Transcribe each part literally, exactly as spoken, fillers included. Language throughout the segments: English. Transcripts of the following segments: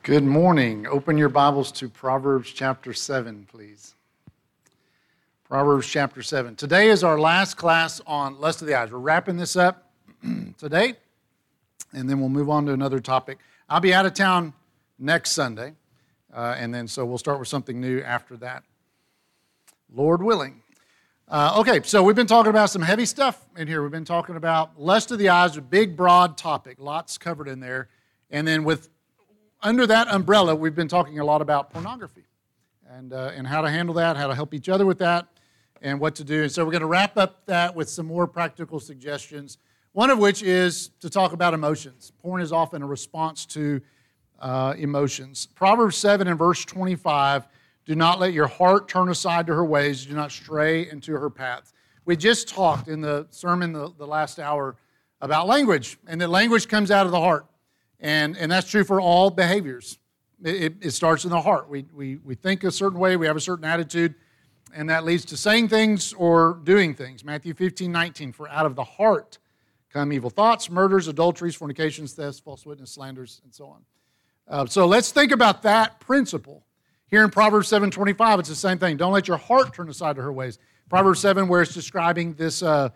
Good morning. Open your Bibles to Proverbs chapter seven, please. Proverbs chapter seven. Today is our last class on lust of the eyes. We're wrapping this up today, and then we'll move on to another topic. I'll be out of town next Sunday, uh, and then so we'll start with something new after that, Lord willing. Uh, okay, so we've been talking about some heavy stuff in here. We've been talking about lust of the eyes, a big, broad topic, lots covered in there, and then with under that umbrella, we've been talking a lot about pornography and uh, and how to handle that, how to help each other with that, and what to do. And so we're going to wrap up that with some more practical suggestions, one of which is to talk about emotions. Porn is often a response to uh, emotions. Proverbs seven and verse twenty-five, do not let your heart turn aside to her ways, do not stray into her paths. We just talked in the sermon the, the last hour about language, and that language comes out of the heart. And, and that's true for all behaviors. It, it, it starts in the heart. We, we, we think a certain way, we have a certain attitude, and that leads to saying things or doing things. Matthew fifteen nineteen, for out of the heart come evil thoughts, murders, adulteries, fornications, thefts, false witness, slanders, and so on. Uh, so let's think about that principle. Here in Proverbs seven twenty-five, it's the same thing. Don't let your heart turn aside to her ways. Proverbs seven, where it's describing this uh,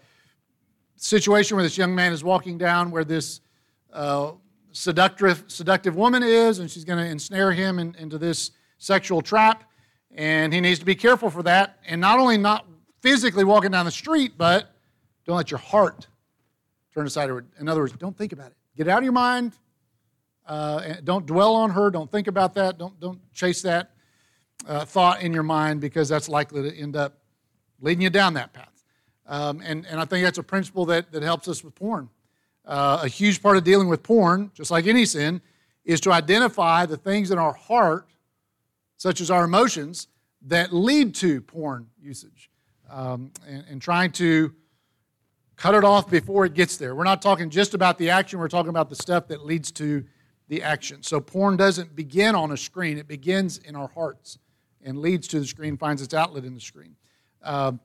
situation where this young man is walking down, where this uh, Seductive, seductive woman is, and she's going to ensnare him in, into this sexual trap, and he needs to be careful for that, and not only not physically walking down the street, but don't let your heart turn aside. In other words, don't think about it. Get it out of your mind. Uh, and don't dwell on her. Don't think about that. Don't, don't chase that uh, thought in your mind, because that's likely to end up leading you down that path. Um, and, and I think that's a principle that, that helps us with porn. Uh, a huge part of dealing with porn, just like any sin, is to identify the things in our heart, such as our emotions, that lead to porn usage, um, and, and trying to cut it off before it gets there. We're not talking just about the action, we're talking about the stuff that leads to the action. So porn doesn't begin on a screen, it begins in our hearts and leads to the screen, finds its outlet in the screen. Uh,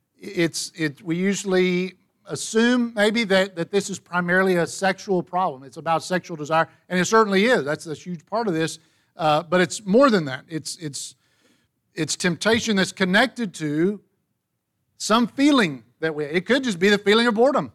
it's it. We usually assume maybe that, that this is primarily a sexual problem. It's about sexual desire, and it certainly is. That's a huge part of this, uh, but it's more than that. It's, it's, it's temptation that's connected to some feeling that we, it could just be the feeling of boredom.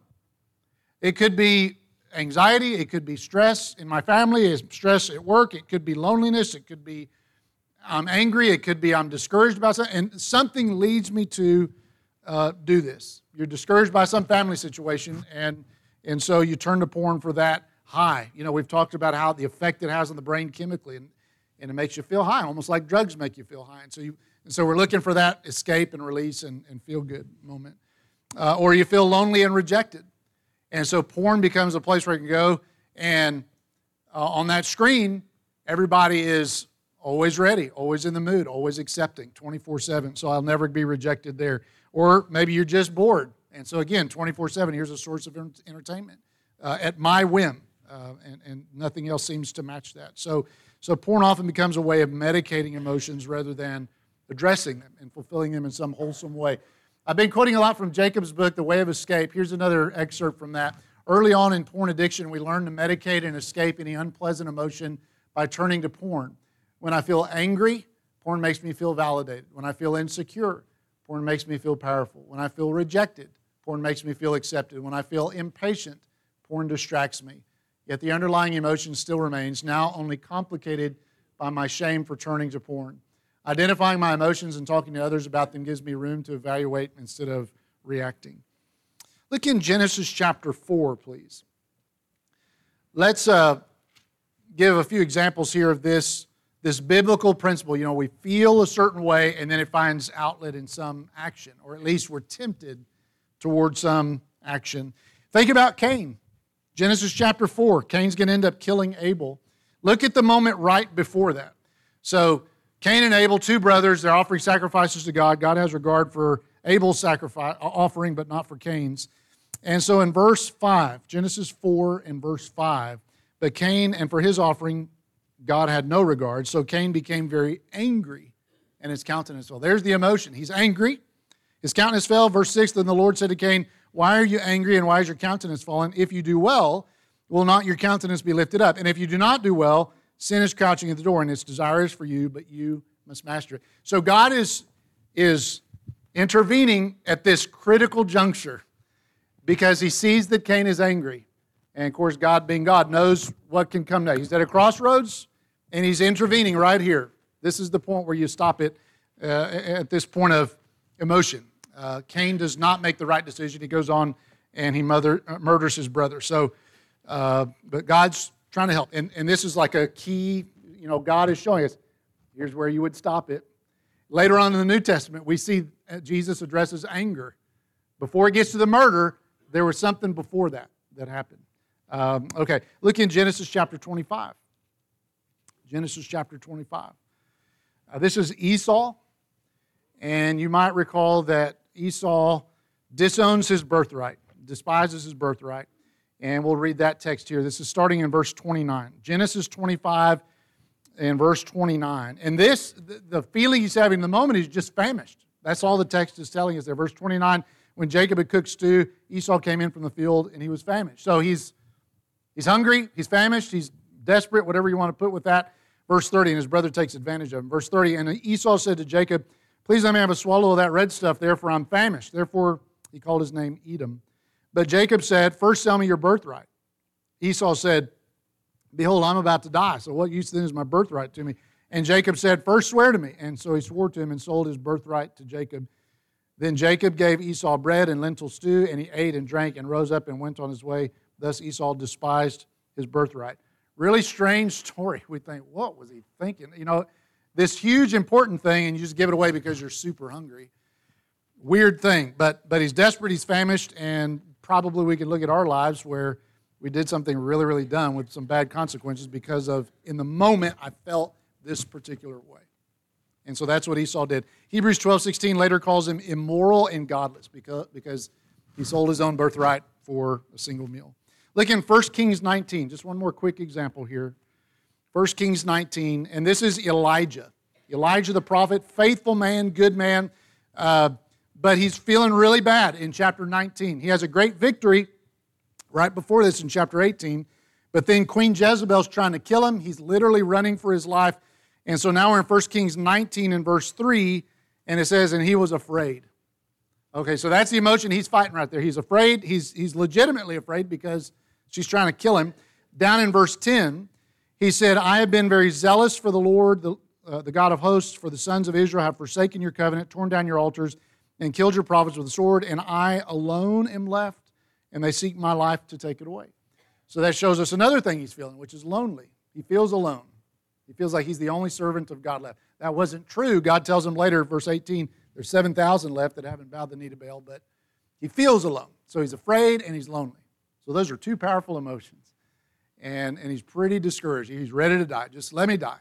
It could be anxiety, it could be stress in my family, it's stress at work, it could be loneliness, it could be I'm angry, it could be I'm discouraged about something, and something leads me to uh, do this. You're discouraged by some family situation, and, and so you turn to porn for that high. You know, we've talked about how the effect it has on the brain chemically, and, and it makes you feel high, almost like drugs make you feel high. And so, you, and so we're looking for that escape and release and, and feel-good moment. Uh, or you feel lonely and rejected. And so porn becomes a place where you can go, and uh, on that screen, everybody is always ready, always in the mood, always accepting, twenty-four seven, so I'll never be rejected there. Or maybe you're just bored. And so again, twenty-four seven, here's a source of entertainment uh, at my whim. Uh, and, and nothing else seems to match that. So, so porn often becomes a way of medicating emotions rather than addressing them and fulfilling them in some wholesome way. I've been quoting a lot from Jacob's book, The Way of Escape. Here's another excerpt from that. Early on in porn addiction, we learn to medicate and escape any unpleasant emotion by turning to porn. When I feel angry, porn makes me feel validated. When I feel insecure, porn makes me feel powerful. When I feel rejected, porn makes me feel accepted. When I feel impatient, porn distracts me. Yet the underlying emotion still remains, now only complicated by my shame for turning to porn. Identifying my emotions and talking to others about them gives me room to evaluate instead of reacting. Look in Genesis chapter four, please. Let's uh, give a few examples here of this This biblical principle. You know, we feel a certain way, and then it finds outlet in some action, or at least we're tempted toward some action. Think about Cain. Genesis chapter four. Cain's going to end up killing Abel. Look at the moment right before that. So Cain and Abel, two brothers, they're offering sacrifices to God. God has regard for Abel's sacrifice offering, but not for Cain's. And so in verse five, Genesis four and verse five, but Cain, and for his offering, God had no regard, so Cain became very angry, and his countenance fell. There's the emotion. He's angry. His countenance fell. Verse six, then the Lord said to Cain, why are you angry, and why is your countenance fallen? If you do well, will not your countenance be lifted up? And if you do not do well, Sin is crouching at the door, and its desire is for you, but you must master it. So God is, is intervening at this critical juncture because he sees that Cain is angry. And, of course, God being God knows what can come next. He's at a crossroads, and he's intervening right here. This is the point where you stop it uh, at this point of emotion. Uh, Cain does not make the right decision. He goes on and he mother, uh, murders his brother. So, uh, but God's trying to help. And, and this is like a key, you know, God is showing us, here's where you would stop it. Later on in the New Testament, we see Jesus addresses anger. Before it gets to the murder, there was something before that that happened. Um, okay, look in Genesis chapter twenty-five. Genesis chapter twenty-five. Uh, this is Esau, and you might recall that Esau disowns his birthright, despises his birthright, and we'll read that text here. This is starting in verse twenty-nine. Genesis twenty-five and verse twenty-nine. And this, the feeling he's having in the moment, he's just famished. That's all the text is telling us there. Verse twenty-nine, when Jacob had cooked stew, Esau came in from the field, and he was famished. So he's He's hungry, he's famished, he's desperate, whatever you want to put with that. Verse thirty, and his brother takes advantage of him. Verse thirty, and Esau said to Jacob, please let me have a swallow of that red stuff there, for I'm famished. Therefore, he called his name Edom. But Jacob said, first sell me your birthright. Esau said, behold, I'm about to die, so what use then is my birthright to me? And Jacob said, first swear to me. And so he swore to him and sold his birthright to Jacob. Then Jacob gave Esau bread and lentil stew, and he ate and drank and rose up and went on his way. Thus Esau despised his birthright. Really strange story. We think, what was he thinking? You know, this huge important thing, and you just give it away because you're super hungry. Weird thing. But but he's desperate, he's famished, and probably we could look at our lives where we did something really, really dumb with some bad consequences because of, in the moment, I felt this particular way. And so that's what Esau did. Hebrews twelve sixteen later calls him immoral and godless because, because he sold his own birthright for a single meal. Look in First Kings nineteen, just one more quick example here. First Kings nineteen, and this is Elijah. Elijah the prophet, faithful man, good man, uh, but he's feeling really bad in chapter nineteen. He has a great victory right before this in chapter eighteen, but then Queen Jezebel's trying to kill him. He's literally running for his life. And so now we're in First Kings nineteen and verse three, and it says, and he was afraid. Okay, so that's the emotion he's fighting right there. He's afraid. He's, he's legitimately afraid because she's trying to kill him. Down in verse ten, he said, I have been very zealous for the Lord, the, uh, the God of hosts, for the sons of Israel have forsaken your covenant, torn down your altars, and killed your prophets with the sword, and I alone am left, and they seek my life to take it away. So that shows us another thing he's feeling, which is lonely. He feels alone. He feels like he's the only servant of God left. That wasn't true. God tells him later, verse eighteen, there's seven thousand left that haven't bowed the knee to Baal, but he feels alone. So he's afraid and he's lonely. So those are two powerful emotions. And, and he's pretty discouraged. He's ready to die. Just let me die.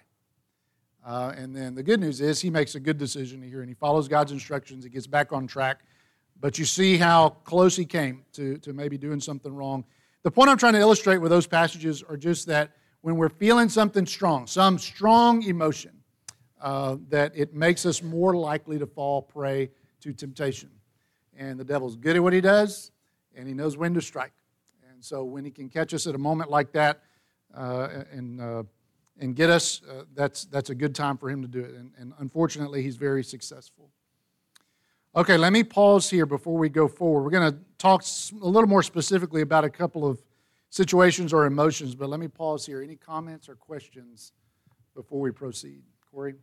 Uh, and then the good news is he makes a good decision here, and he follows God's instructions. He gets back on track. But you see how close he came to, to maybe doing something wrong. The point I'm trying to illustrate with those passages are just that when we're feeling something strong, some strong emotion, uh, that it makes us more likely to fall prey to temptation. And the devil's good at what he does, and he knows when to strike. And so when he can catch us at a moment like that uh, and uh, and get us, uh, that's that's a good time for him to do it. And, and unfortunately, he's very successful. Okay, let me pause here before we go forward. We're going to talk a little more specifically about a couple of situations or emotions, but let me pause here. Any comments or questions before we proceed? Corey?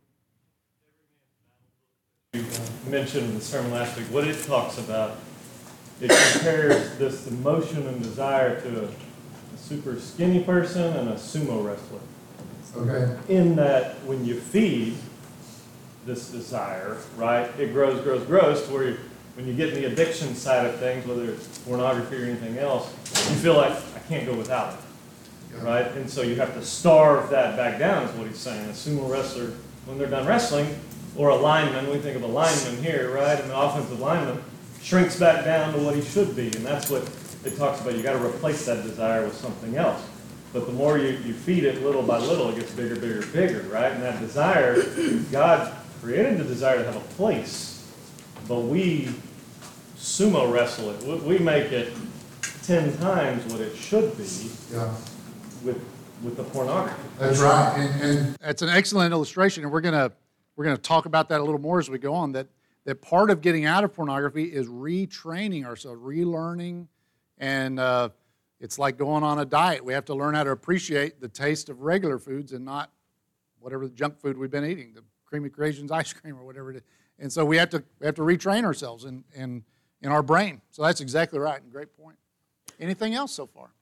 You mentioned in the sermon last week what it talks about. It compares this emotion and desire to a, a super skinny person and a sumo wrestler. Okay. In that when you feed this desire, right, it grows, grows, grows to where you, when you get in the addiction side of things, whether it's pornography or anything else, you feel like, I can't go without it, yeah. Right? And so you have to starve that back down is what he's saying. A sumo wrestler, when they're done wrestling, or a lineman, we think of a lineman here, right, and the offensive lineman shrinks back down to what he should be, and that's what it talks about. You've got to replace that desire with something else. But the more you, you feed it little by little, it gets bigger, bigger, bigger, right? And that desire, God created the desire to have a place, but we sumo wrestle it. We make it ten times what it should be, yeah. with with the pornography. That's right. And, and that's an excellent illustration, and we're gonna we're gonna talk about that a little more as we go on. That that part of getting out of pornography is retraining ourselves, relearning, and uh, it's like going on a diet. We have to learn how to appreciate the taste of regular foods and not whatever the junk food we've been eating, the Creamy Creations ice cream or whatever it is. And so we have to we have to retrain ourselves in in, in our brain. So that's exactly right. Great point. Anything else so far?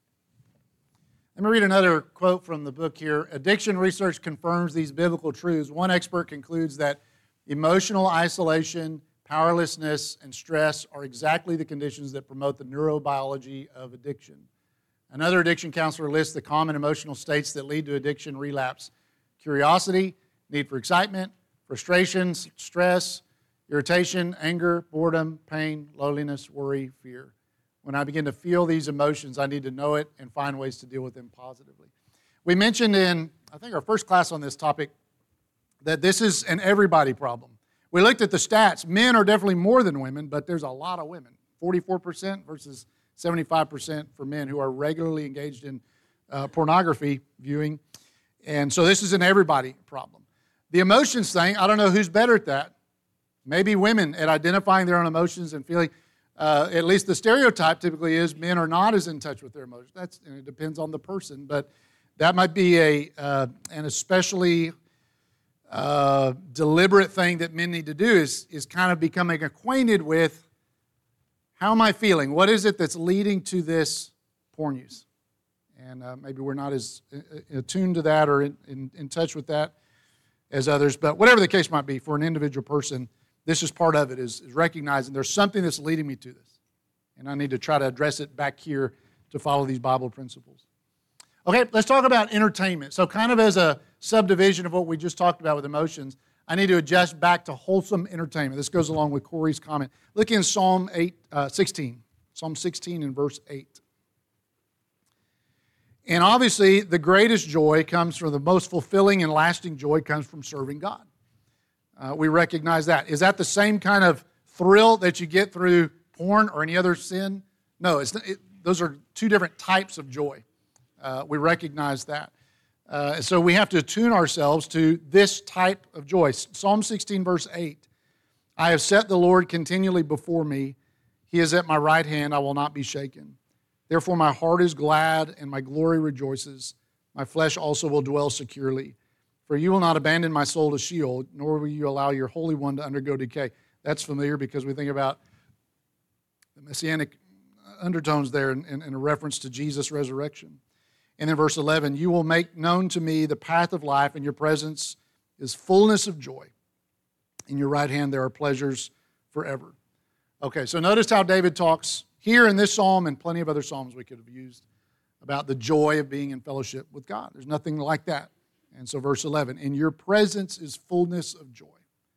Let me read another quote from the book here. Addiction research confirms these biblical truths. One expert concludes that emotional isolation, powerlessness, and stress are exactly the conditions that promote the neurobiology of addiction. Another addiction counselor lists the common emotional states that lead to addiction relapse: curiosity, need for excitement, frustration, stress, irritation, anger, boredom, pain, loneliness, worry, fear. When I begin to feel these emotions, I need to know it and find ways to deal with them positively. We mentioned in, I think, our first class on this topic that this is an everybody problem. We looked at the stats. Men are definitely more than women, but there's a lot of women. forty-four percent versus seventy-five percent for men who are regularly engaged in uh, pornography viewing. And so this is an everybody problem. The emotions thing, I don't know who's better at that. Maybe women at identifying their own emotions and feeling. Uh, at least the stereotype typically is men are not as in touch with their emotions. That's, and it depends on the person, but that might be a uh, an especially uh, deliberate thing that men need to do is, is kind of becoming acquainted with how am I feeling? What is it that's leading to this porn use? And uh, maybe we're not as attuned to that or in, in, in touch with that as others, but whatever the case might be, for an individual person, this is part of it, is, is recognizing there's something that's leading me to this. And I need to try to address it back here to follow these Bible principles. Okay, let's talk about entertainment. So kind of as a subdivision of what we just talked about with emotions, I need to adjust back to wholesome entertainment. This goes along with Corey's comment. Look in Psalm eight, uh, sixteen. Psalm sixteen and verse eight. And obviously, the greatest joy comes from, the most fulfilling and lasting joy comes from serving God. Uh, we recognize that. Is that the same kind of thrill that you get through porn or any other sin? No, it's not, it, those are two different types of joy. Uh, we recognize that. Uh, so we have to attune ourselves to this type of joy. Psalm sixteen, verse eight. I have set the Lord continually before me. He is at my right hand. I will not be shaken. Therefore my heart is glad and my glory rejoices. My flesh also will dwell securely. For you will not abandon my soul to Sheol, nor will you allow your Holy One to undergo decay. That's familiar because we think about the messianic undertones there in, in, in a reference to Jesus' resurrection. And then verse eleven, you will make known to me the path of life, and your presence is fullness of joy. In your right hand there are pleasures forever. Okay, so notice how David talks here in this psalm and plenty of other psalms we could have used about the joy of being in fellowship with God. There's nothing like that. And so verse eleven, in your presence is fullness of joy.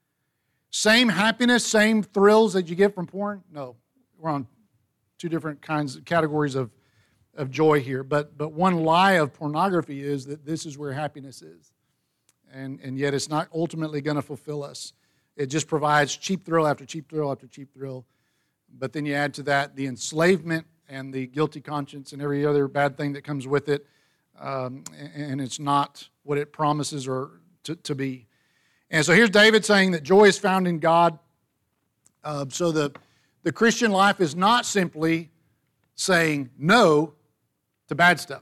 Same happiness, same thrills that you get from porn? No, we're on two different kinds of categories of, of joy here. But but one lie of pornography is that this is where happiness is. And, and yet it's not ultimately going to fulfill us. It just provides cheap thrill after cheap thrill after cheap thrill. But then you add to that the enslavement and the guilty conscience and every other bad thing that comes with it. Um, and it's not what it promises or to, to be. And so here's David saying that joy is found in God. Uh, so the, the Christian life is not simply saying no to bad stuff,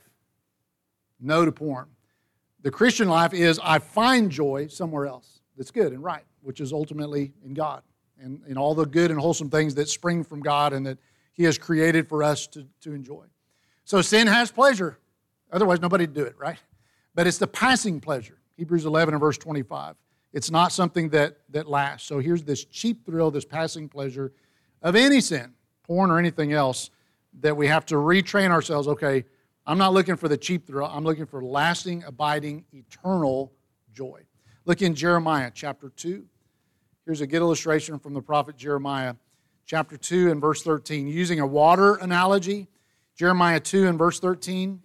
no to porn. The Christian life is I find joy somewhere else that's good and right, which is ultimately in God and in all the good and wholesome things that spring from God and that He has created for us to, to enjoy. So sin has pleasure. Otherwise, nobody'd do it, right? But it's the passing pleasure. Hebrews eleven and verse twenty-five. It's not something that, that lasts. So here's this cheap thrill, this passing pleasure of any sin, porn or anything else, that we have to retrain ourselves. Okay, I'm not looking for the cheap thrill. I'm looking for lasting, abiding, eternal joy. Look in Jeremiah chapter two. Here's a good illustration from the prophet Jeremiah chapter two and verse thirteen. Using a water analogy, Jeremiah two and verse thirteen.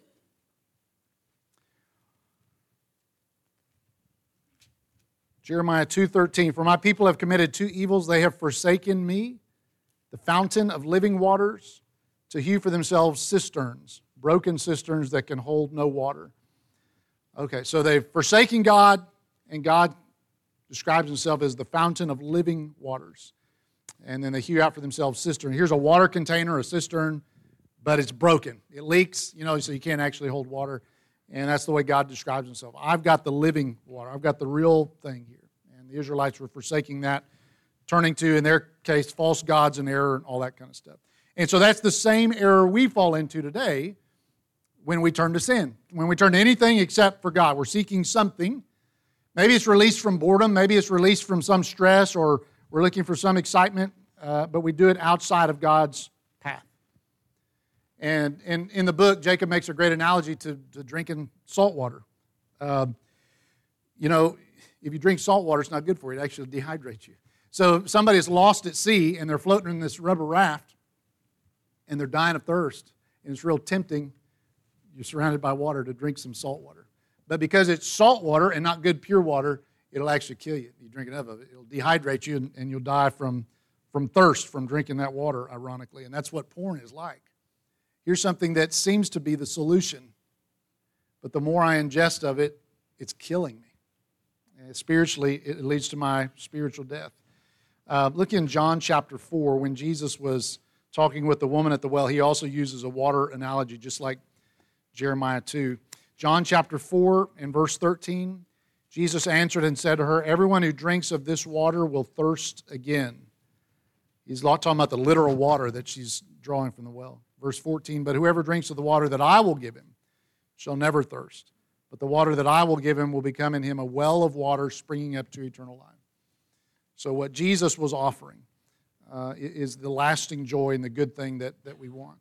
Jeremiah two thirteen, for my people have committed two evils. They have forsaken me, the fountain of living waters, to hew for themselves cisterns, broken cisterns that can hold no water. Okay, so they've forsaken God, and God describes himself as the fountain of living waters. And then they hew out for themselves cistern. Here's a water container, a cistern, but it's broken. It leaks, you know, so you can't actually hold water. And that's the way God describes himself. I've got the living water. I've got the real thing here. And the Israelites were forsaking that, turning to, in their case, false gods and error and all that kind of stuff. And so that's the same error we fall into today when we turn to sin. When we turn to anything except for God. We're seeking something. Maybe it's released from boredom. Maybe it's released from some stress, or we're looking for some excitement, uh, but we do it outside of God's path. And in, in the book, Jacob makes a great analogy to, to drinking salt water. Uh, you know, if you drink salt water, it's not good for you. It actually dehydrates you. So if somebody's lost at sea and they're floating in this rubber raft and they're dying of thirst, and it's real tempting, you're surrounded by water, to drink some salt water. But because it's salt water and not good pure water, it'll actually kill you. You drink enough of it, it'll dehydrate you, and, and you'll die from, from thirst from drinking that water, ironically. And that's what porn is like. Here's something that seems to be the solution, but the more I ingest of it, it's killing me. And spiritually, it leads to my spiritual death. Uh, look in John chapter four, when Jesus was talking with the woman at the well, he also uses a water analogy, just like Jeremiah two. John chapter four and verse thirteen, Jesus answered and said to her, "Everyone who drinks of this water will thirst again." He's talking about the literal water that she's drawing from the well. Verse fourteen, "But whoever drinks of the water that I will give him shall never thirst. But the water that I will give him will become in him a well of water springing up to eternal life." So what Jesus was offering uh, is the lasting joy and the good thing that, that we want.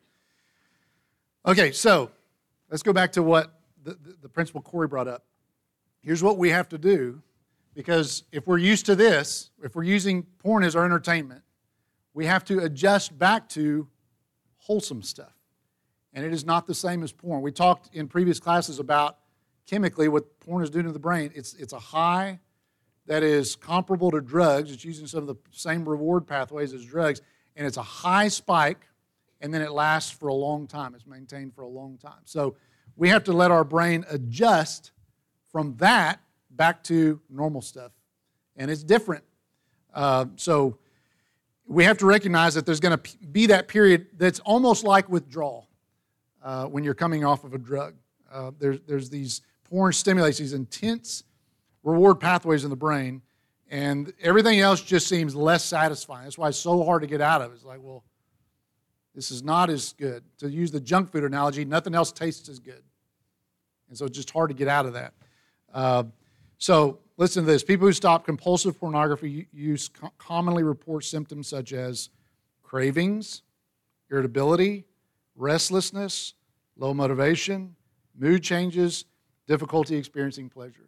Okay, so let's go back to what the, the, the principal Corey brought up. Here's what we have to do, because if we're used to this, if we're using porn as our entertainment, we have to adjust back to wholesome stuff. And it is not the same as porn. We talked in previous classes about chemically what porn is doing to the brain. It's, it's a high that is comparable to drugs. It's using some of the same reward pathways as drugs. And it's a high spike, and then it lasts for a long time. It's maintained for a long time. So we have to let our brain adjust from that back to normal stuff. And it's different. Uh, so we have to recognize that there's going to be that period that's almost like withdrawal uh, when you're coming off of a drug. Uh, there's, there's these porn stimulates these intense reward pathways in the brain, and everything else just seems less satisfying. That's why it's so hard to get out of. It's like, well, this is not as good. To use the junk food analogy, nothing else tastes as good. And so it's just hard to get out of that. Uh, so listen to this. People who stop compulsive pornography use co- commonly report symptoms such as cravings, irritability, restlessness, low motivation, mood changes, difficulty experiencing pleasure.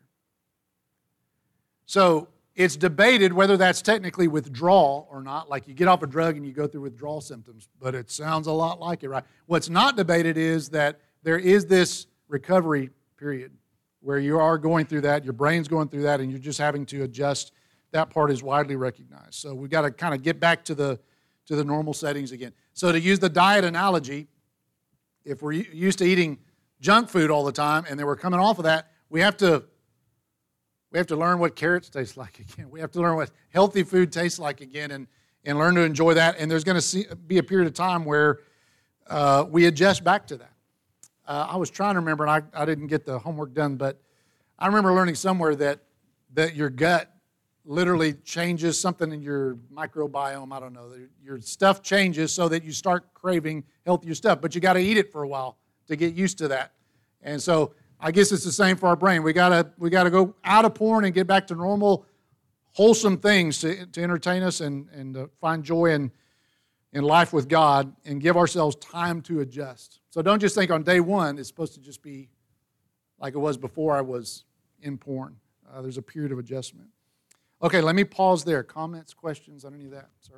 So it's debated whether that's technically withdrawal or not. Like you get off a drug and you go through withdrawal symptoms, but it sounds a lot like it, right? What's not debated is that there is this recovery period where you are going through that, your brain's going through that, and you're just having to adjust. That part is widely recognized. So we've got to kind of get back to the to the normal settings again. So to use the diet analogy, if we're used to eating junk food all the time and then we're coming off of that, we have to we have to learn what carrots taste like again. We have to learn what healthy food tastes like again, and, and learn to enjoy that. And there's going to be a period of time where uh, we adjust back to that. Uh, I was trying to remember, and I, I didn't get the homework done, but I remember learning somewhere that that your gut literally changes something in your microbiome. I don't know. Your stuff changes so that you start craving healthier stuff, but you got to eat it for a while to get used to that. And so I guess it's the same for our brain. We gotta we gotta go out of porn and get back to normal, wholesome things to, to entertain us and and uh, find joy in in life with God, and give ourselves time to adjust. So don't just think on day one it's supposed to just be like it was before I was in porn. Uh, there's a period of adjustment. Okay, let me pause there. Comments, questions on any of that, sir?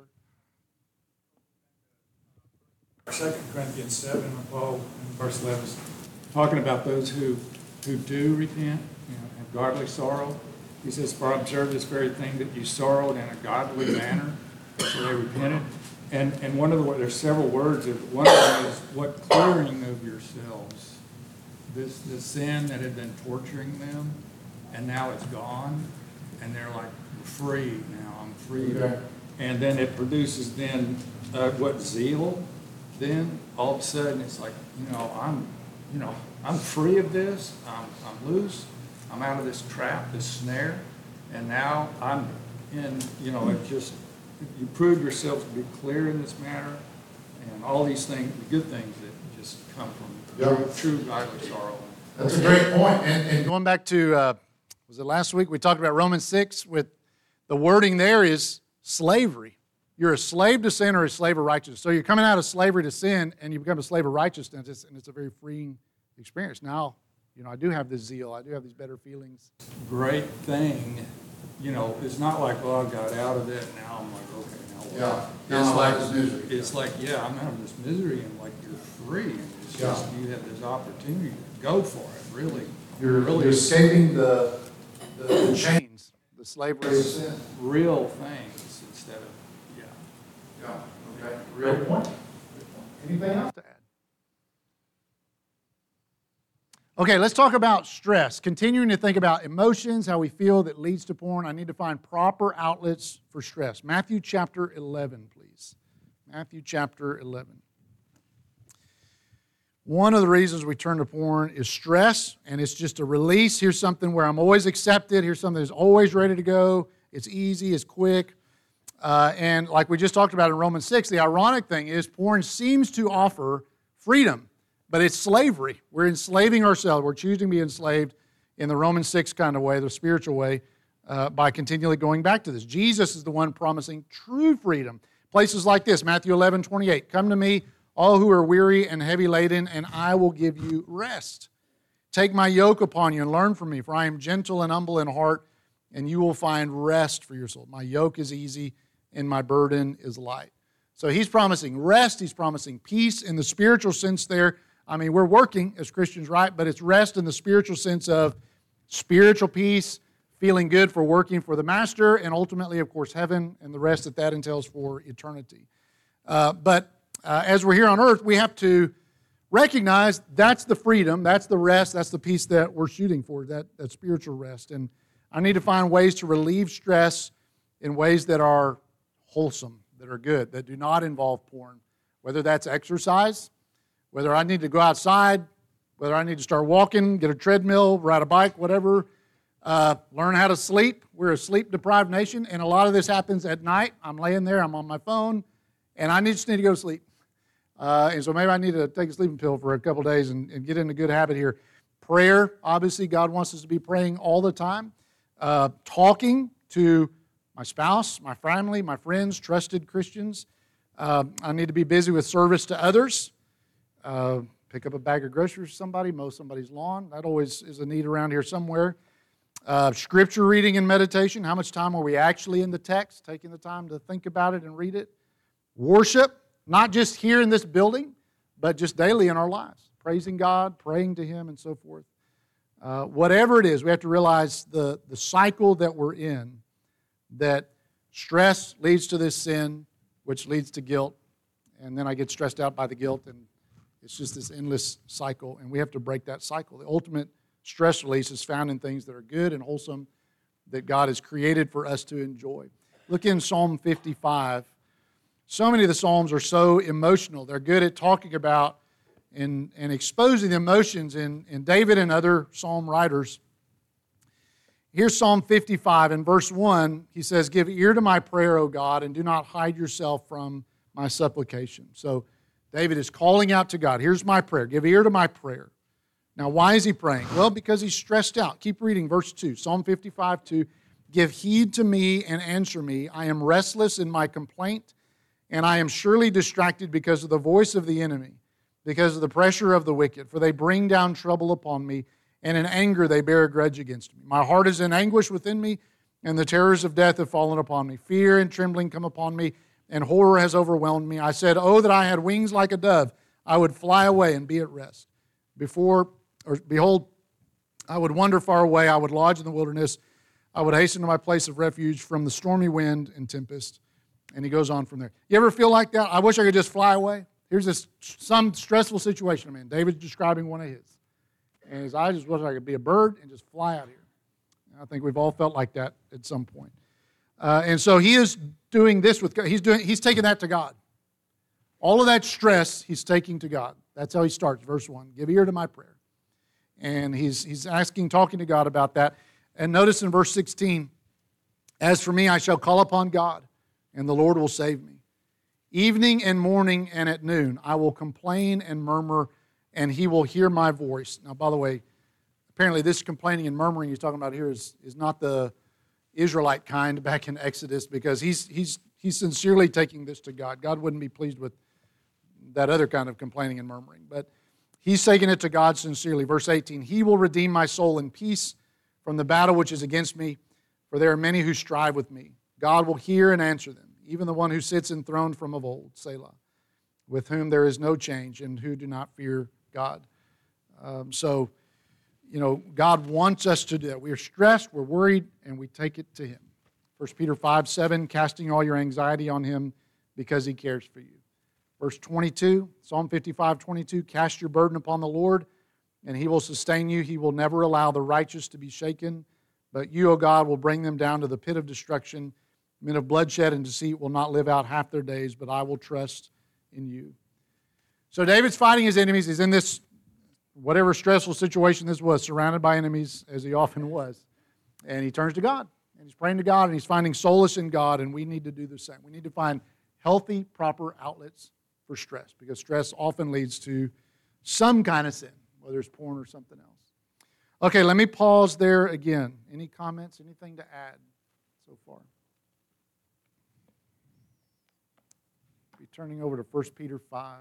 Second Corinthians seven, Paul in verse eleven is talking about those who, who do repent, you know, have godly sorrow. He says, "For I observe this very thing, that you sorrowed in a godly manner." So they repented. And and one of the there's several words. One of them is, "What clearing of yourselves this, this sin that had been torturing them, and now it's gone, and they're like, free now, I'm free. Okay. And then it produces then, uh, what, zeal? Then, all of a sudden, it's like, you know, I'm, you know, I'm free of this, I'm, I'm loose, I'm out of this trap, this snare, and now I'm in, you know, it just, you prove yourself to be clear in this matter, and all these things, the good things that just come from Yeah. true, true godly sorrow. That's a great point. And, and going back to, uh, was it last week, we talked about Romans six, with the wording there is slavery. You're a slave to sin or a slave of righteousness. So you're coming out of slavery to sin and you become a slave of righteousness, and it's a very freeing experience. Now, you know, I do have this zeal. I do have these better feelings. Great thing, you know, it's not like, well, I got out of it, now I'm like, okay, now what? Yeah. Now It's I'm like, out of this misery. it's like, yeah, I'm out of this misery, and like, you're free, and it's Yeah. just, you have this opportunity to go for it, really. You're, really you're escaping the, the, the chains, the slavery of sin. real things instead of, yeah. Yeah, okay. Real point. Anything else to add? Okay, let's talk about stress. Continuing to think about emotions, how we feel that leads to porn. I need to find proper outlets for stress. Matthew chapter eleven, please. Matthew chapter eleven. One of the reasons we turn to porn is stress, and it's just a release. Here's something where I'm always accepted. Here's something that's always ready to go. It's easy, it's quick. Uh, and like we just talked about in Romans six, the ironic thing is porn seems to offer freedom, but it's slavery. We're enslaving ourselves. We're choosing to be enslaved in the Romans six kind of way, the spiritual way, uh, by continually going back to this. Jesus is the one promising true freedom. Places like this, Matthew eleven twenty-eight, come to me, all who are weary and heavy laden, and I will give you rest. Take my yoke upon you and learn from me, for I am gentle and humble in heart, and you will find rest for your soul. My yoke is easy and my burden is light. So he's promising rest. He's promising peace in the spiritual sense there. I mean, we're working as Christians, right? But it's rest in the spiritual sense of spiritual peace, feeling good for working for the Master, and ultimately, of course, heaven and the rest that that entails for eternity. Uh, but uh, as we're here on earth, we have to recognize that's the freedom, that's the rest, that's the peace that we're shooting for, that, that spiritual rest. And I need to find ways to relieve stress in ways that are wholesome, that are good, that do not involve porn, whether that's exercise, whether I need to go outside, whether I need to start walking, get a treadmill, ride a bike, whatever, uh, learn how to sleep. We're a sleep-deprived nation, and a lot of this happens at night. I'm laying there, I'm on my phone, and I just need to go to sleep. Uh, and so maybe I need to take a sleeping pill for a couple days and, and get in a good habit here. Prayer, obviously, God wants us to be praying all the time. Uh, talking to my spouse, my family, my friends, trusted Christians. Uh, I need to be busy with service to others. Uh, pick up a bag of groceries for somebody, mow somebody's lawn. That always is a need around here somewhere. Uh, scripture reading and meditation. How much time are we actually in the text, taking the time to think about it and read it? Worship, not just here in this building, but just daily in our lives. Praising God, praying to Him, and so forth. Uh, whatever it is, we have to realize the, the cycle that we're in, that stress leads to this sin, which leads to guilt, and then I get stressed out by the guilt, and it's just this endless cycle, and we have to break that cycle. The ultimate stress release is found in things that are good and wholesome that God has created for us to enjoy. Look in Psalm fifty-five. So many of the Psalms are so emotional. They're good at talking about and, and exposing the emotions in, in David and other Psalm writers. Here's Psalm fifty-five. In verse one, he says, "Give ear to my prayer, O God, and do not hide yourself from my supplication." So David is calling out to God. Here's my prayer. Give ear to my prayer. Now, why is he praying? Well, because he's stressed out. Keep reading verse two. Psalm fifty-five, two. "Give heed to me and answer me. I am restless in my complaint, and I am surely distracted because of the voice of the enemy, because of the pressure of the wicked. For they bring down trouble upon me, and in anger they bear a grudge against me. My heart is in anguish within me, and the terrors of death have fallen upon me. Fear and trembling come upon me, and horror has overwhelmed me. I said, oh, that I had wings like a dove. I would fly away and be at rest. Before, or behold, I would wander far away. I would lodge in the wilderness. I would hasten to my place of refuge from the stormy wind and tempest." And he goes on from there. You ever feel like that? I wish I could just fly away. Here's this some stressful situation I'm in. David's describing one of his. And his eyes just looked like I could be a bird and just fly out here. And I think we've all felt like that at some point. Uh, and so he is doing this with God. He's doing. He's taking that to God. All of that stress he's taking to God. That's how he starts, verse one. Give ear to my prayer. And he's, he's asking, talking to God about that. And notice in verse sixteen, as for me, I shall call upon God, and the Lord will save me. Evening and morning and at noon, I will complain and murmur, and he will hear my voice. Now, by the way, apparently this complaining and murmuring he's talking about here is, is not the Israelite kind back in Exodus, because he's, he's, he's sincerely taking this to God. God wouldn't be pleased with that other kind of complaining and murmuring. But he's taking it to God sincerely. Verse eighteen, he will redeem my soul in peace from the battle which is against me, for there are many who strive with me. God will hear and answer them, even the one who sits enthroned from of old, Selah, with whom there is no change and who do not fear God. Um, so, you know, God wants us to do that. We are stressed, we're worried, and we take it to him. First Peter five seven, casting all your anxiety on him because he cares for you. Verse twenty-two, Psalm fifty-five twenty-two, cast your burden upon the Lord, and he will sustain you. He will never allow the righteous to be shaken, but you, O God, will bring them down to the pit of destruction. Men of bloodshed and deceit will not live out half their days, but I will trust in you. So David's fighting his enemies. He's in this, whatever stressful situation this was, surrounded by enemies, as he often was. And he turns to God, and he's praying to God, and he's finding solace in God, and we need to do the same. We need to find healthy, proper outlets for stress, because stress often leads to some kind of sin, whether it's porn or something else. Okay, let me pause there again. Any comments, anything to add so far? Be turning over to First Peter five.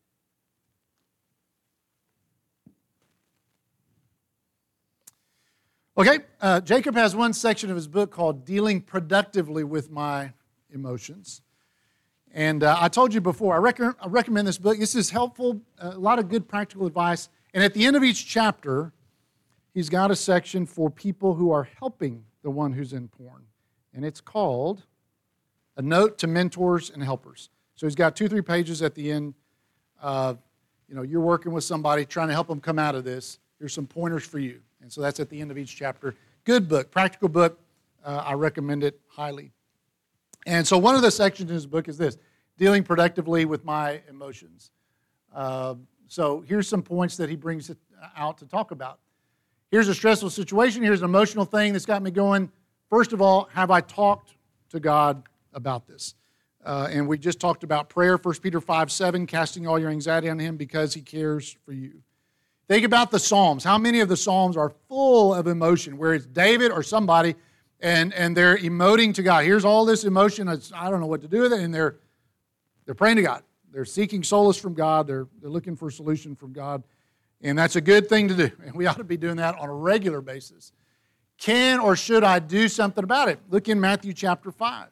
Okay, uh, Jacob has one section of his book called Dealing Productively with My Emotions. And uh, I told you before, I, rec- I recommend this book. This is helpful, a lot of good practical advice. And at the end of each chapter, he's got a section for people who are helping the one who's in porn. And it's called A Note to Mentors and Helpers. So he's got two, three pages at the end. Uh, you know, you're working with somebody, trying to help them come out of this. Here's some pointers for you. And so that's at the end of each chapter. Good book, practical book. Uh, I recommend it highly. And so one of the sections in his book is this, Dealing Productively with My Emotions. Uh, so here's some points that he brings out to talk about. Here's a stressful situation. Here's an emotional thing that's got me going. First of all, have I talked to God about this? Uh, and we just talked about prayer, First Peter five seven, casting all your anxiety on him because he cares for you. Think about the Psalms. How many of the Psalms are full of emotion, where it's David or somebody, and, and they're emoting to God. Here's all this emotion. It's, I don't know what to do with it, and they're, they're praying to God. They're seeking solace from God. They're, they're looking for a solution from God. And that's a good thing to do. And we ought to be doing that on a regular basis. Can or should I do something about it? Look in Matthew chapter five.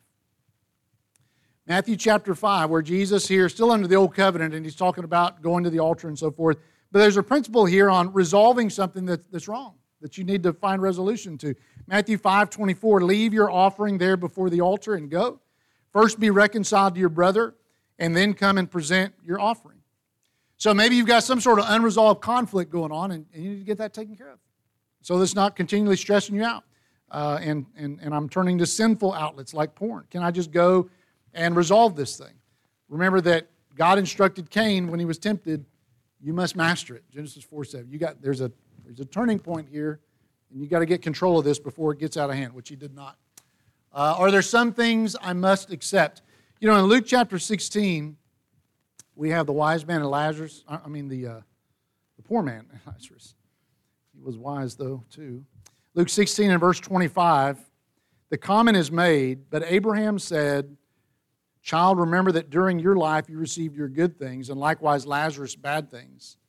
Matthew chapter five, where Jesus here, still under the old covenant, and he's talking about going to the altar and so forth. But there's a principle here on resolving something that, that's wrong, that you need to find resolution to. Matthew five twenty-four, leave your offering there before the altar and go. First be reconciled to your brother, and then come and present your offering. So maybe you've got some sort of unresolved conflict going on, and, and you need to get that taken care of, so that's not continually stressing you out. Uh, and, and, and I'm turning to sinful outlets like porn. Can I just go and resolve this thing? Remember that God instructed Cain when he was tempted, you must master it. Genesis four seven. You got there's a there's a turning point here, and you got to get control of this before it gets out of hand, which he did not. Uh, are there some things I must accept? You know, in Luke chapter sixteen, we have the wise man and Lazarus. I mean, the uh, the poor man and Lazarus. He was wise though too. Luke sixteen and verse twenty-five. The comment is made, but Abraham said, child, remember that during your life you received your good things, and likewise Lazarus bad things.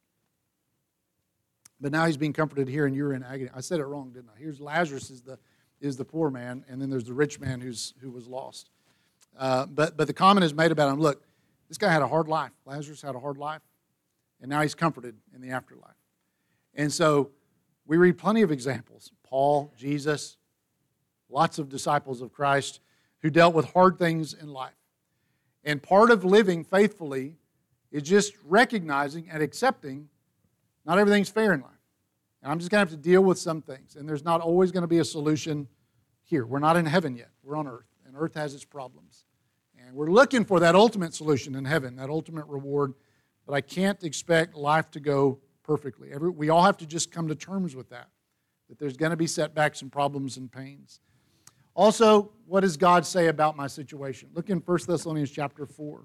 But now he's being comforted here, and you're in agony. I said it wrong, didn't I? Here's Lazarus is the is the poor man, and then there's the rich man who's who was lost. Uh, but but the comment is made about him. Look, this guy had a hard life. Lazarus had a hard life, and now he's comforted in the afterlife. And so we read plenty of examples. Paul, Jesus, lots of disciples of Christ who dealt with hard things in life. And part of living faithfully is just recognizing and accepting not everything's fair in life. And I'm just going to have to deal with some things. And there's not always going to be a solution here. We're not in heaven yet. We're on earth. And earth has its problems. And we're looking for that ultimate solution in heaven, that ultimate reward. But I can't expect life to go perfectly. Every, we all have to just come to terms with that, that there's going to be setbacks and problems and pains. Also, what does God say about my situation? Look in First Thessalonians chapter four.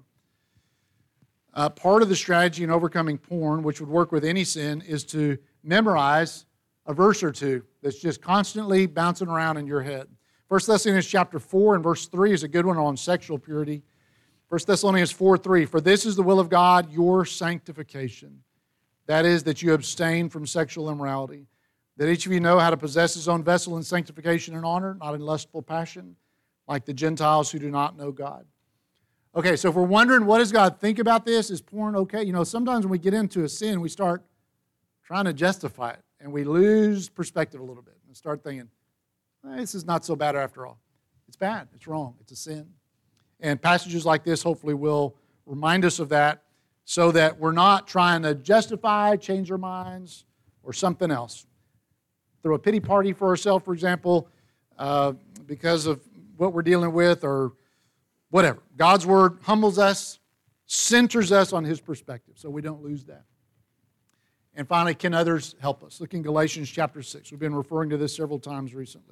Uh, part of the strategy in overcoming porn, which would work with any sin, is to memorize a verse or two that's just constantly bouncing around in your head. First Thessalonians chapter four and verse three is a good one on sexual purity. First Thessalonians four three, for this is the will of God, your sanctification. That is, that you abstain from sexual immorality, that each of you know how to possess his own vessel in sanctification and honor, not in lustful passion, like the Gentiles who do not know God. Okay, so if we're wondering, what does God think about this? Is porn okay? You know, sometimes when we get into a sin, we start trying to justify it, and we lose perspective a little bit and start thinking, eh, this is not so bad after all. It's bad. It's wrong. It's a sin. And passages like this hopefully will remind us of that so that we're not trying to justify, change our minds, or something else. Throw a pity party for ourselves, for example, uh, because of what we're dealing with or whatever. God's Word humbles us, centers us on His perspective so we don't lose that. And finally, can others help us? Look in Galatians chapter six. We've been referring to this several times recently.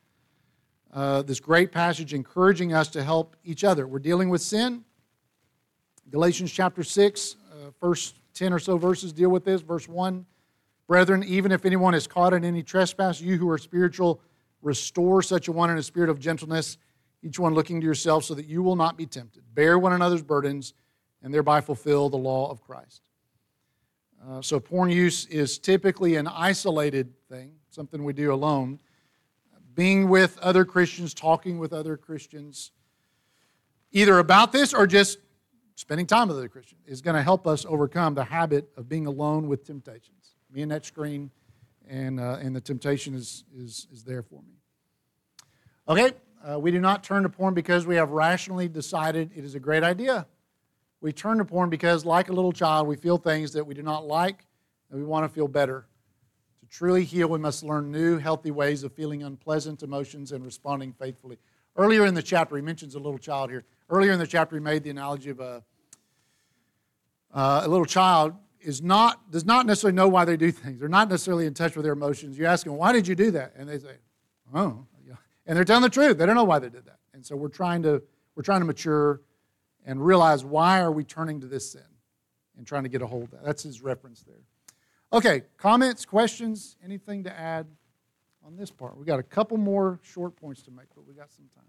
Uh, this great passage encouraging us to help each other. We're dealing with sin. Galatians chapter six, uh, first ten or so verses deal with this. Verse one, brethren, even if anyone is caught in any trespass, you who are spiritual, restore such a one in a spirit of gentleness, each one looking to yourself so that you will not be tempted. Bear one another's burdens and thereby fulfill the law of Christ. Uh, so porn use is typically an isolated thing, something we do alone. Being with other Christians, talking with other Christians, either about this or just spending time with other Christians, is going to help us overcome the habit of being alone with temptations. Me and that screen, and uh, and the temptation is, is, is there for me. Okay, uh, we do not turn to porn because we have rationally decided it is a great idea. We turn to porn because, like a little child, we feel things that we do not like, and we want to feel better. To truly heal, we must learn new, healthy ways of feeling unpleasant emotions and responding faithfully. Earlier in the chapter, he mentions a little child here. Earlier in the chapter, he made the analogy of a, uh, a little child is not does not necessarily know why they do things. They're not necessarily in touch with their emotions. You ask them, why did you do that? And they say, oh. And they're telling the truth. They don't know why they did that. And so we're trying to we're trying to mature and realize, why are we turning to this sin and trying to get a hold of that. That's his reference there. Okay, comments, questions, anything to add on this part? We've got a couple more short points to make, but we got some time.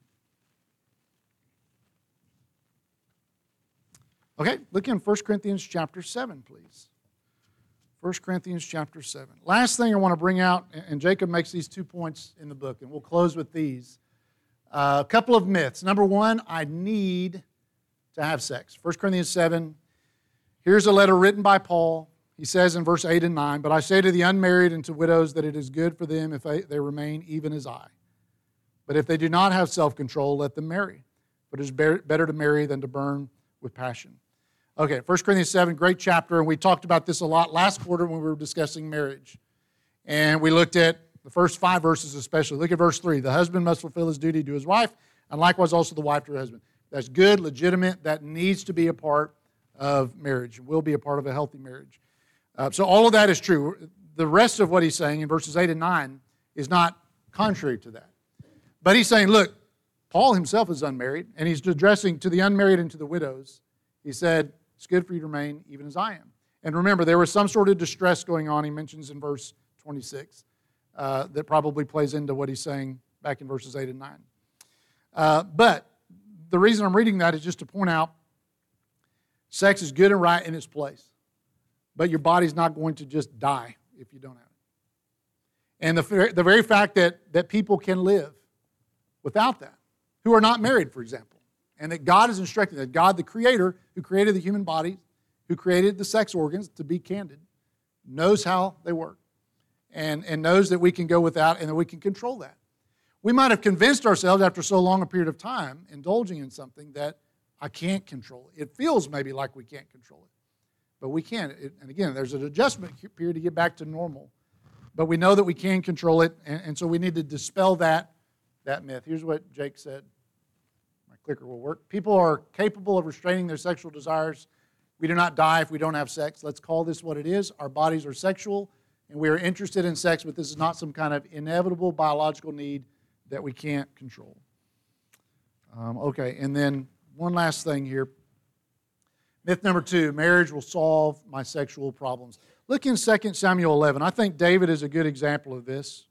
Okay, look in First Corinthians chapter seven, please. First Corinthians chapter seven. Last thing I want to bring out, and Jacob makes these two points in the book, and we'll close with these. Uh, a couple of myths. Number one, I need to have sex. First Corinthians seven, here's a letter written by Paul. He says in verse eight and nine, but I say to the unmarried and to widows that it is good for them if they, they remain even as I. But if they do not have self-control, let them marry. But it is better to marry than to burn with passion. Okay, First Corinthians seven, great chapter, and we talked about this a lot last quarter when we were discussing marriage. And we looked at the first five verses especially. Look at verse three. The husband must fulfill his duty to his wife, and likewise also the wife to her husband. That's good, legitimate, that needs to be a part of marriage, will be a part of a healthy marriage. Uh, so all of that is true. The rest of what he's saying in verses eight and nine is not contrary to that. But he's saying, look, Paul himself is unmarried, and he's addressing to the unmarried and to the widows. He said, it's good for you to remain even as I am. And remember, there was some sort of distress going on, he mentions in verse twenty-six, uh, that probably plays into what he's saying back in verses eight and nine. Uh, but the reason I'm reading that is just to point out sex is good and right in its place. But your body's not going to just die if you don't have it. And the, the very fact that, that people can live without that, who are not married, for example, and that God is instructing, that God, the Creator, who created the human body, who created the sex organs, to be candid, knows how they work and, and knows that we can go without and that we can control that. We might have convinced ourselves after so long a period of time, indulging in something, that I can't control it. It feels maybe like we can't control it, but we can. It, and again, there's an adjustment period to get back to normal. But we know that we can control it, and, and so we need to dispel that, that myth. Here's what Jake said. My clicker will work. People are capable of restraining their sexual desires. We do not die if we don't have sex. Let's call this what it is. Our bodies are sexual, and we are interested in sex, but this is not some kind of inevitable biological need that we can't control. Um, okay, and then one last thing here. Myth number two, marriage will solve my sexual problems. Look in Second Samuel eleven. I think David is a good example of this.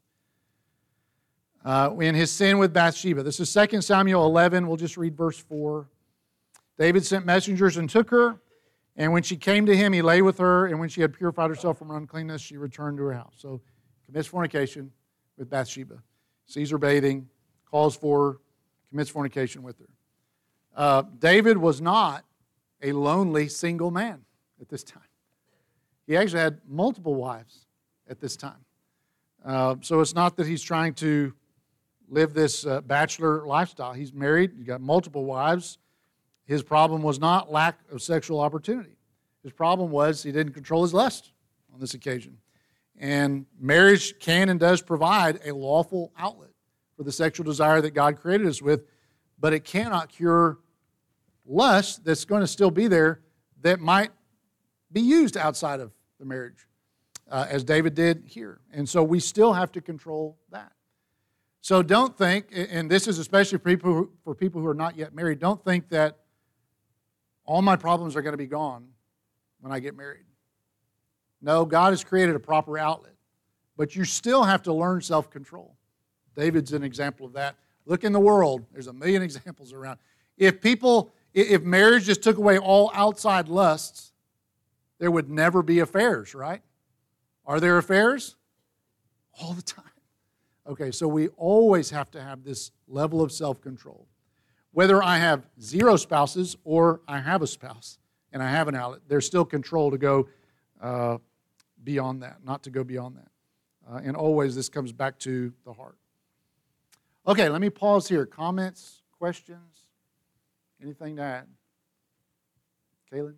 Uh, in his sin with Bathsheba. This is Second Samuel eleven. We'll just read verse four. David sent messengers and took her, and when she came to him, he lay with her, and when she had purified herself from her uncleanness, she returned to her house. So, commits fornication with Bathsheba. Sees her bathing, calls for her, commits fornication with her. Uh, David was not a lonely single man at this time. He actually had multiple wives at this time. Uh, so it's not that he's trying to live this uh, bachelor lifestyle. He's married, he's got multiple wives. His problem was not lack of sexual opportunity. His problem was he didn't control his lust on this occasion. And marriage can and does provide a lawful outlet for the sexual desire that God created us with, but it cannot cure lust that's going to still be there that might be used outside of the marriage, uh, as David did here. And so we still have to control that. So don't think, and this is especially for people who, for people who are not yet married, don't think that all my problems are going to be gone when I get married. No, God has created a proper outlet, but you still have to learn self-control. David's an example of that. Look in the world. There's a million examples around. If people, if marriage just took away all outside lusts, there would never be affairs, right? Are there affairs? All the time. Okay, so we always have to have this level of self-control. Whether I have zero spouses or I have a spouse and I have an outlet, there's still control to go uh, beyond that, not to go beyond that. Uh, and always this comes back to the heart. Okay, let me pause here. Comments, questions, anything to add? Kaylin?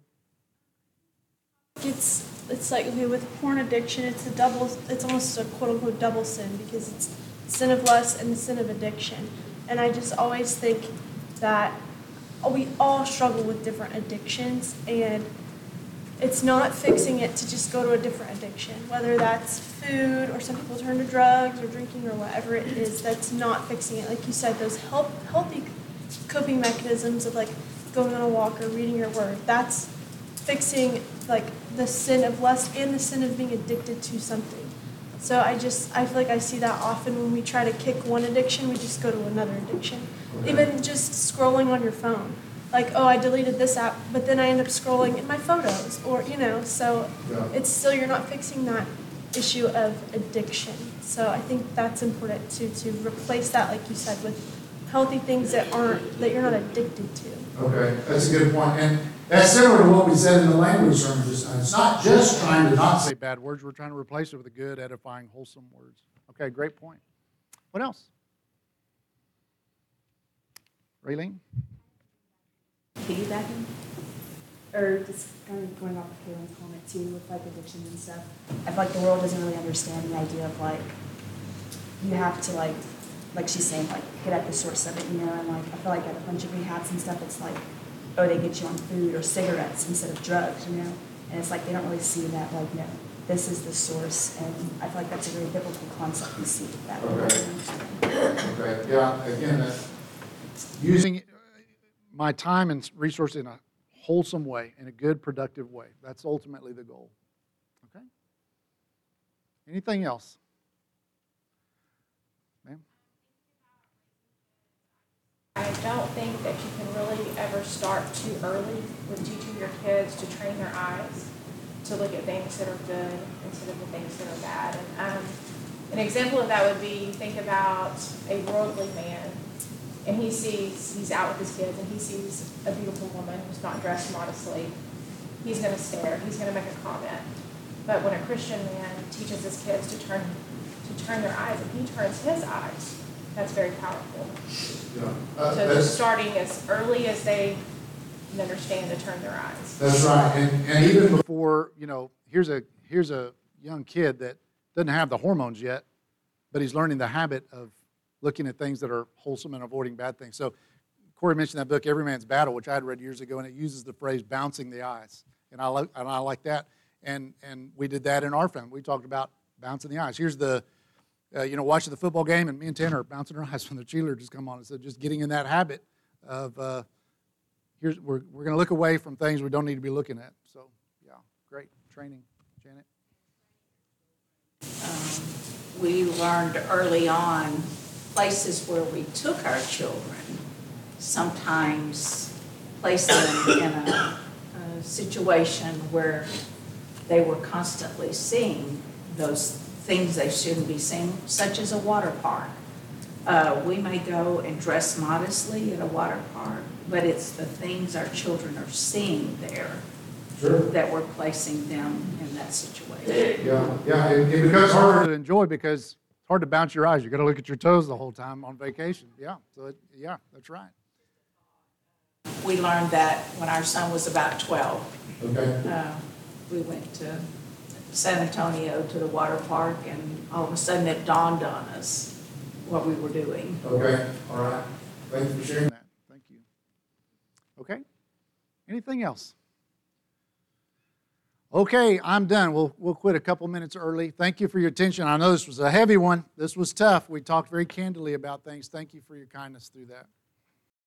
It's it's like, okay, with porn addiction, it's a double, it's almost a quote-unquote double sin because it's sin of lust and the sin of addiction. And I just always think that we all struggle with different addictions, and it's not fixing it to just go to a different addiction, whether that's food or some people turn to drugs or drinking or whatever it is. That's not fixing it. Like you said, those help, healthy coping mechanisms of like going on a walk or reading your word, that's fixing like the sin of lust and the sin of being addicted to something. So I just, I feel like I see that often when we try to kick one addiction, we just go to another addiction. Okay. Even just scrolling on your phone. Like, oh, I deleted this app, but then I end up scrolling in my photos, or, you know, so yeah. It's still, you're not fixing that issue of addiction. So I think that's important to, to replace that, like you said, with healthy things that aren't, that you're not addicted to. Okay, that's a good point. And that's similar to what we said in the language sermon just now. It's not just trying to not say bad words. We're trying to replace it with a good, edifying, wholesome words. Okay, great point. What else? Raylene? Piggybacking, or just kind of going off of Kaylin's comment too, with like addictions and stuff. I feel like the world doesn't really understand the idea of like, you have to like, like she's saying, like get at the source of it, you know, and like I feel like at a bunch of rehabs and stuff, it's like, oh, they get you on food or cigarettes instead of drugs, you know, and it's like they don't really see that, like, no, this is the source, and I feel like that's a very biblical concept we see that. Okay. Okay. Yeah. Again, uh, using my time and resources in a wholesome way, in a good, productive way. That's ultimately the goal. Okay? Anything else? Ma'am? I don't think that you can really ever start too early with teaching your kids to train their eyes to look at things that are good instead of the things that are bad. And um, an example of that would be, think about a worldly man, and he sees, he's out with his kids, and he sees a beautiful woman who's not dressed modestly. He's going to stare. He's going to make a comment. But when a Christian man teaches his kids to turn to turn their eyes, and he turns his eyes, that's very powerful. Yeah. Uh, so they're starting as early as they can understand to turn their eyes. That's right. And, and even before, you know, here's a here's a young kid that doesn't have the hormones yet, but he's learning the habit of looking at things that are wholesome and avoiding bad things. So Corey mentioned that book, Every Man's Battle, which I had read years ago, and it uses the phrase bouncing the eyes. And I like, and I like that. And, and we did that in our family. We talked about bouncing the eyes. Here's the, uh, you know, watching the football game, and me and Tanner are bouncing our eyes when the cheerleader just come on. And so just getting in that habit of, uh, here's we're, we're going to look away from things we don't need to be looking at. So, yeah, great training. Janet? Um, we learned early on places where we took our children, sometimes place them in a, a situation where they were constantly seeing those things they shouldn't be seeing, such as a water park. Uh, we may go and dress modestly at a water park, but it's the things our children are seeing there Sure. that we're placing them in that situation. Yeah, yeah, it, it becomes harder to enjoy because it's hard to bounce your eyes. You got to look at your toes the whole time on vacation. Yeah, so it, yeah, that's right. We learned that when our son was about twelve. Okay. Uh, we went to San Antonio to the water park, and all of a sudden it dawned on us what we were doing. Okay. All right. Thank you for sharing that. Thank you. Okay. Anything else? Okay, I'm done. We'll we'll quit a couple minutes early. Thank you for your attention. I know this was a heavy one. This was tough. We talked very candidly about things. Thank you for your kindness through that.